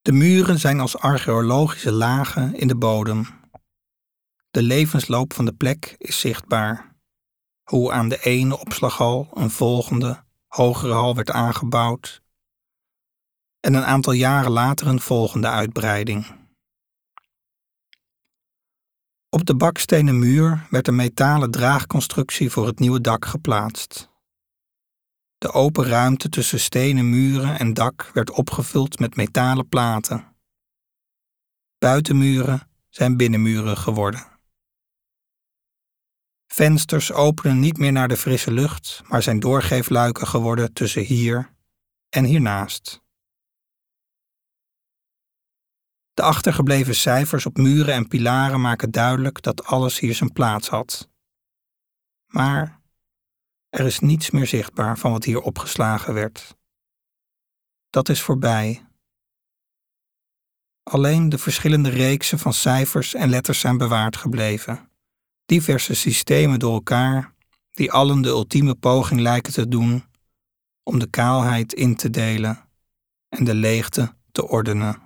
De muren zijn als archeologische lagen in de bodem. De levensloop van de plek is zichtbaar. Hoe aan de ene opslaghal een volgende, hogere hal werd aangebouwd en een aantal jaren later een volgende uitbreiding. Op de bakstenen muur werd een metalen draagconstructie voor het nieuwe dak geplaatst. De open ruimte tussen stenen muren en dak werd opgevuld met metalen platen. Buitenmuren zijn binnenmuren geworden. Vensters openen niet meer naar de frisse lucht, maar zijn doorgeefluiken geworden tussen hier en hiernaast. De achtergebleven cijfers op muren en pilaren maken duidelijk dat alles hier zijn plaats had. Maar er is niets meer zichtbaar van wat hier opgeslagen werd. Dat is voorbij. Alleen de verschillende reeksen van cijfers en letters zijn bewaard gebleven. Diverse systemen door elkaar, die allen de ultieme poging lijken te doen om de kaalheid in te delen en de leegte te ordenen.